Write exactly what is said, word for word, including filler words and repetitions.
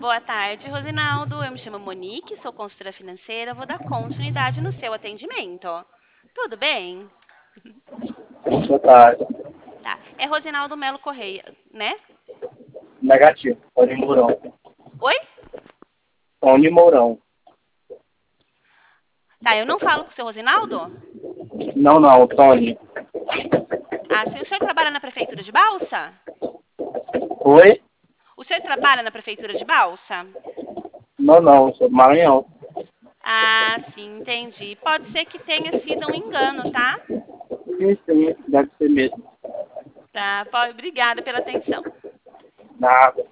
Boa tarde, Rosinaldo. Eu me chamo Monique, sou consultora financeira. Vou dar continuidade no seu atendimento. Tudo bem? Boa tarde. Tá. É Rosinaldo Melo Correia, né? Negativo. Tony Mourão. Oi? Tony Mourão. Tá, eu não falo com o seu Rosinaldo? Não, não, Tony. Ah, sim, o senhor trabalha na prefeitura de Balsa? Oi? O senhor trabalha na prefeitura de Balsa? Não, não, sou do Maranhão. Ah, sim, entendi. Pode ser que tenha sido um engano, tá? Sim, sim, deve ser mesmo. Tá, po- obrigada pela atenção. Nada.